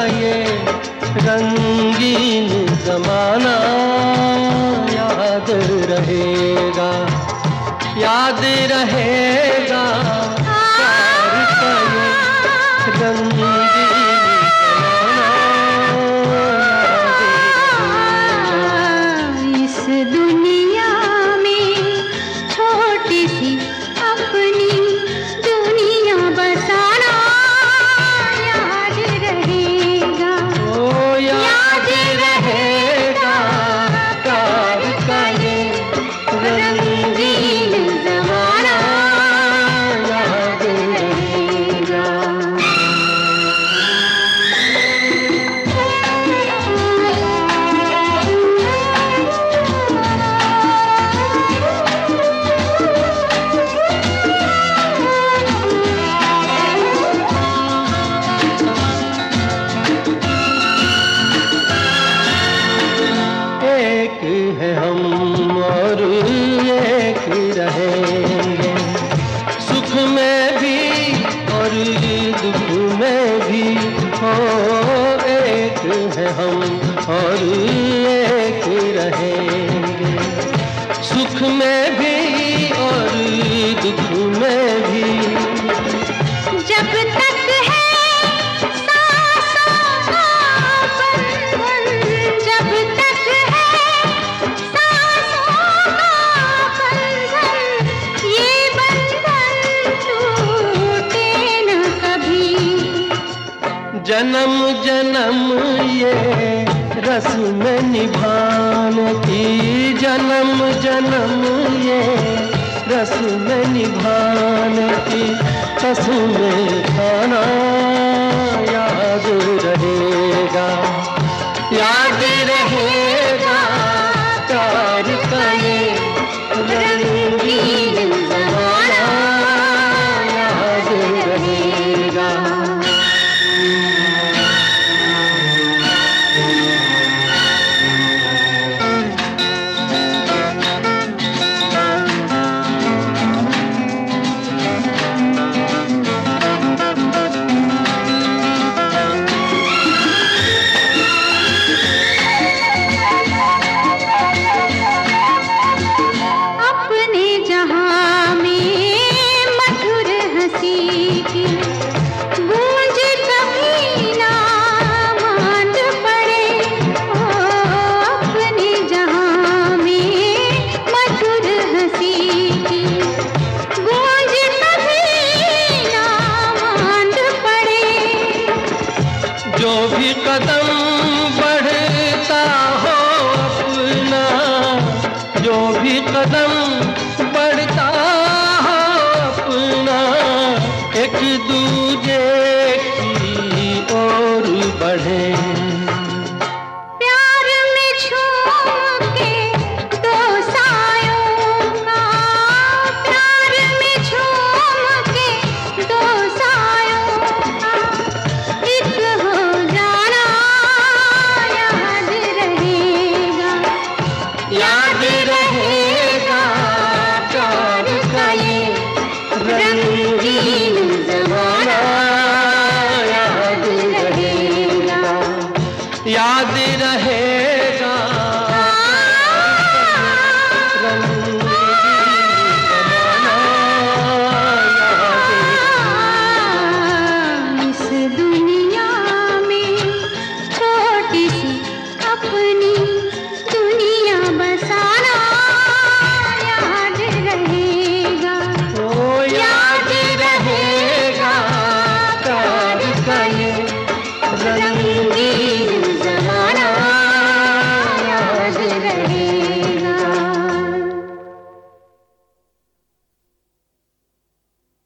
ये रंगीन जमाना याद रहेगा, याद रहेगा प्यार का ये रंगीन जमाना याद रहेगा। इस दुनिया में छोटी सी अपनी दुनिया बसाना याद रहेगा, याद रहेगा प्यार का ये रंगीन जमाना याद रहेगा। एक है हम और एक रहेंगे, सुख में भी और दुख में भी हो। एक है हम और एक रहेंगे, सुख में भी और दुख में भी। जब तक है सांसों का बंधन, जब तक है सांसों का बंधन, ये बंधन टूटे न कभी। जन्म जन्म ये रस्म निभाने की, जन्म जन्म ये रस्म निभाने की कसम खाना याद रहेगा, याद रहेगा प्यार का ये रंगीन जमाना याद रहेगा। अपने जहां में मधुर हंसी की गूंज कभी ना मांड पड़े। ओ अपने जहां में मधुर हंसी की गूंज कभी ना मांड पड़े। जो भी कदम बढ़ता हो अपना, जो भी कदम बढ़ता हो अपना, एक दूजे की ओर बढ़े। प्यार में झूम के दो सायों का, प्यार में झूम के दो सायों का एक हो जाना याद रहेगा, याद रहेगा प्यार का ये रंगीन जमाना याद रहेगा, याद